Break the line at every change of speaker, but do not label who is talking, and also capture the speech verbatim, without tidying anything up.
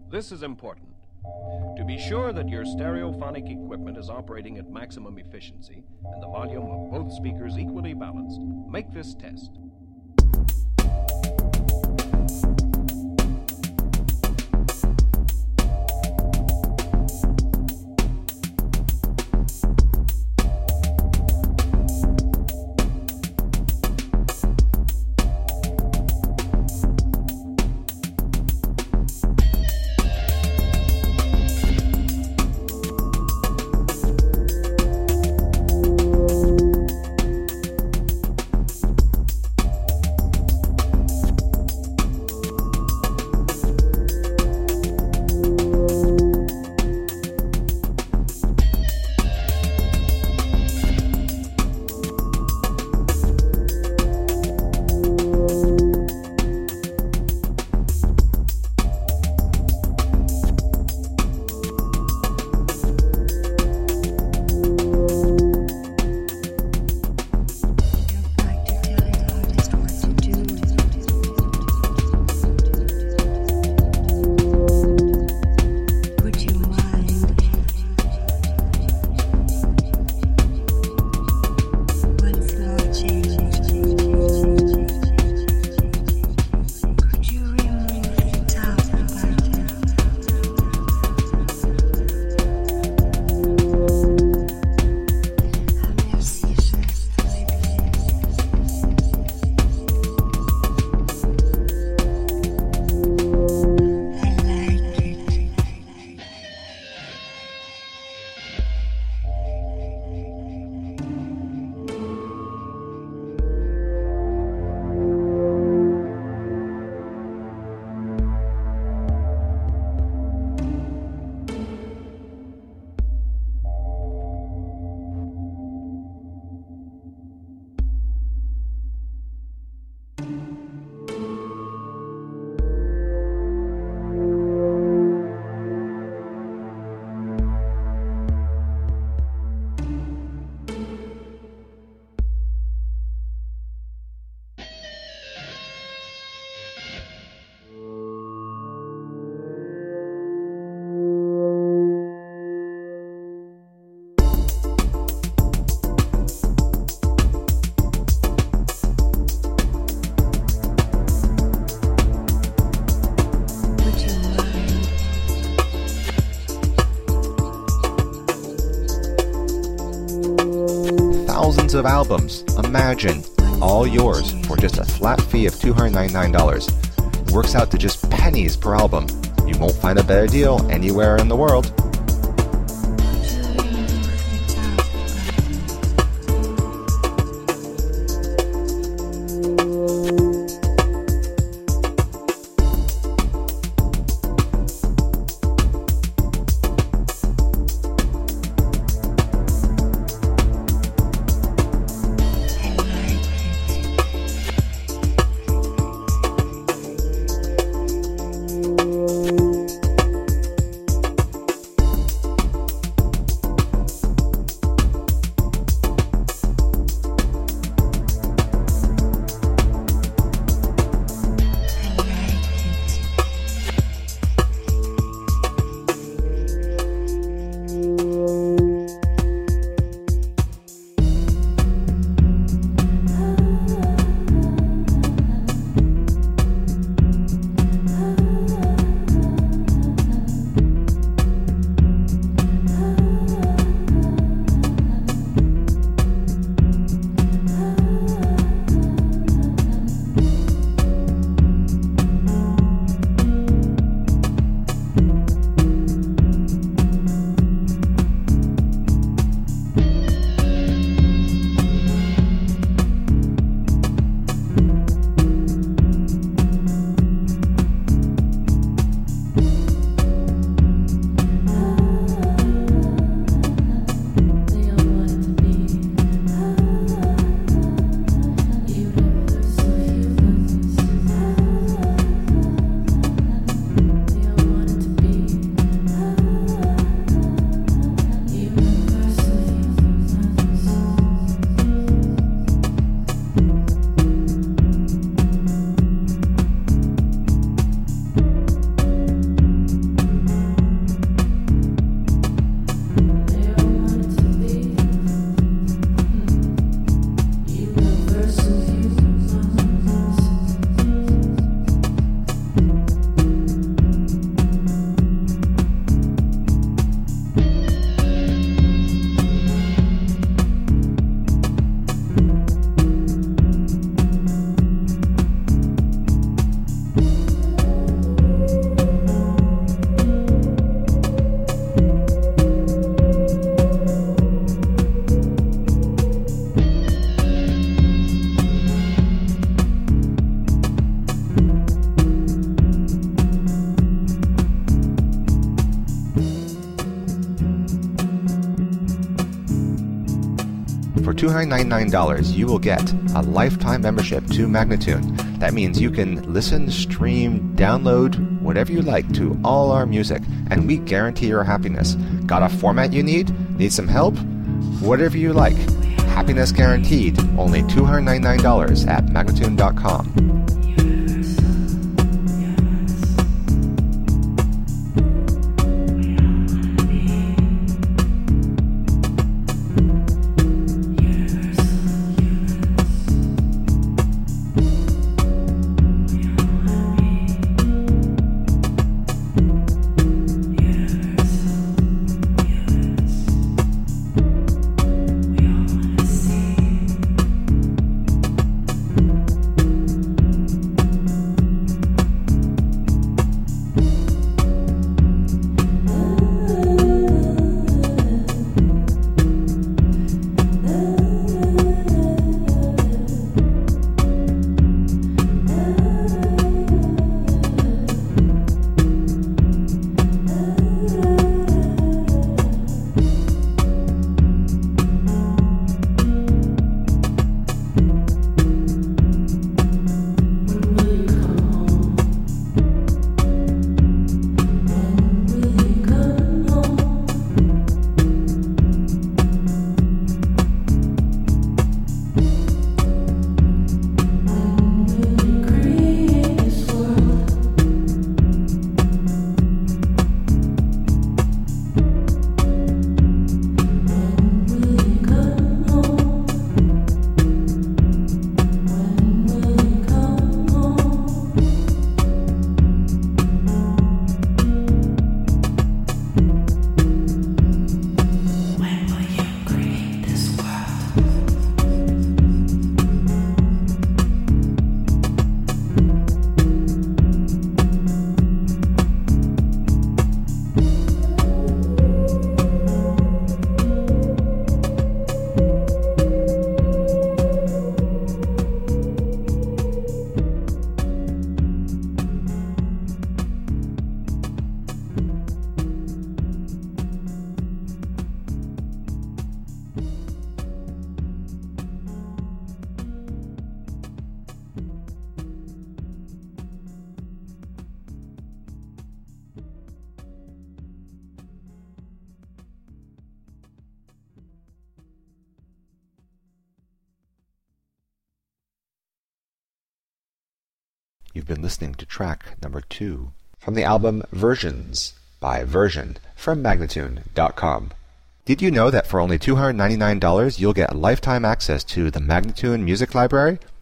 This is important. To be sure that your stereophonic equipment is operating at maximum efficiency and the volume of both speakers equally balanced, make this test.
Thousands of albums, imagine, all yours for just a flat fee of two hundred ninety-nine dollars. It works out to just pennies per album. You won't find a better deal anywhere in the world. For two hundred ninety-nine dollars, you will get a lifetime membership to Magnatune. That means you can listen, stream, download, whatever you like to all our music, and we guarantee your happiness. Got a format you need? Need some help? Whatever you like. Happiness guaranteed. Only two hundred ninety-nine dollars at Magnatune dot com. You've been listening to track number two from the album Versions by Version from Magnatune dot com. Did you know that for only two hundred ninety-nine dollars you'll get lifetime access to the Magnatune Music Library?